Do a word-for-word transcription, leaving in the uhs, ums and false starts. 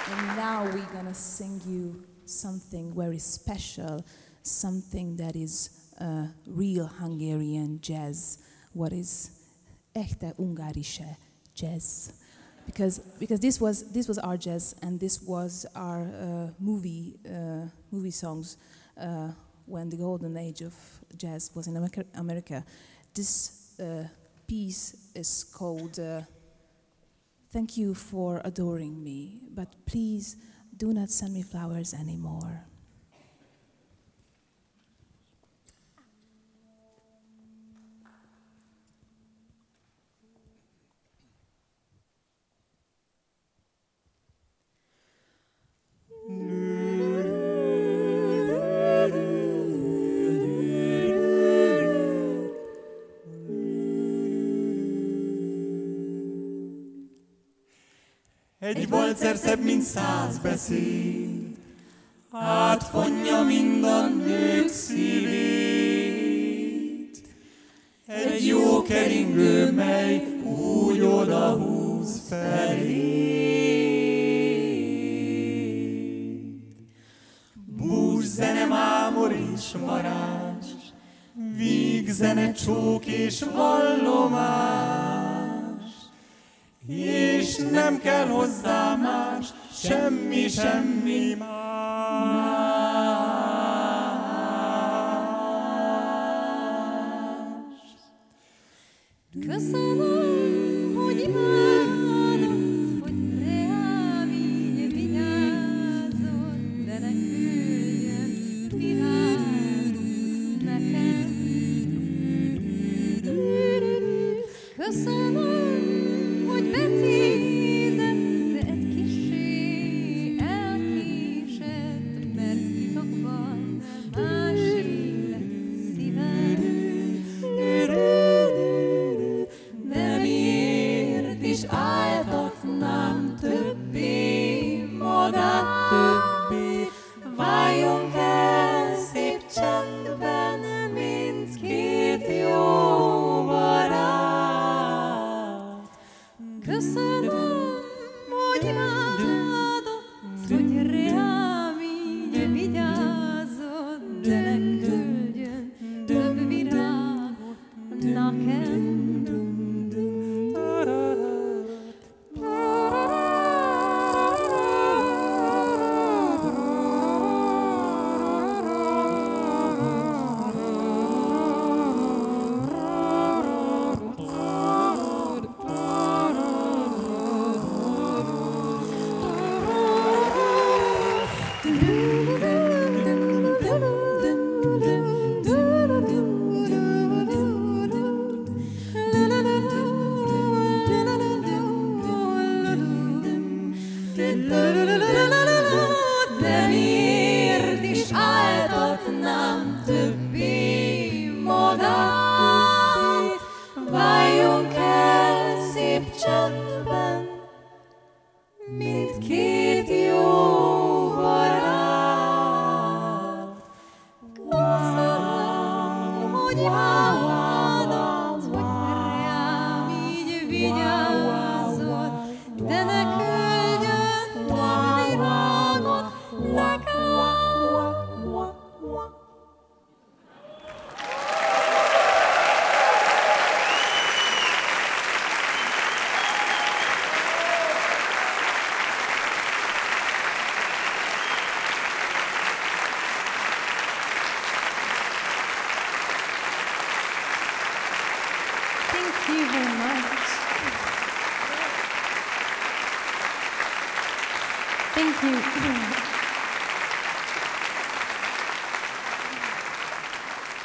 And now we're gonna sing you something very special, something that is uh, real Hungarian jazz, what is echte ungarische jazz. Because because this was this was our jazz, and this was our uh, movie uh, movie songs uh, when the golden age of jazz was in America. America. This uh, piece is called uh, "Thank You for Adoring Me," but please do not send me flowers anymore. Egy valcer szebb, mint száz beszéd, átfonja mind a nők szívét. Egy jó keringő, mely úgy odahúz felé. Búzszene, mámor és varázs, vígzene, csók és vallomás. És nem kell hozzá más, semmi, semmi más. Köszönöm, hogy imádod, hogy rám így vigyázol, de ne küldjön virágot nekem. Köszönöm, hogy becézett, de egy kissé elkésett, mert titokban másé lett szívem. De miért is áltatnám többé magát többé? Váljon el szép csendben, mint két jó barát. Köszönöm, hogy imádod, hogy rám így vigyázod, de ne küldjön több virágot nekem. De miért is áltatnám többé magát? Váljunk el szép csendben, mint két jó barát. Köszönöm, hogy imádod, hogy rám így vigyázol, de ne küldjön több virágot nekem. Thank you very much. Thank you.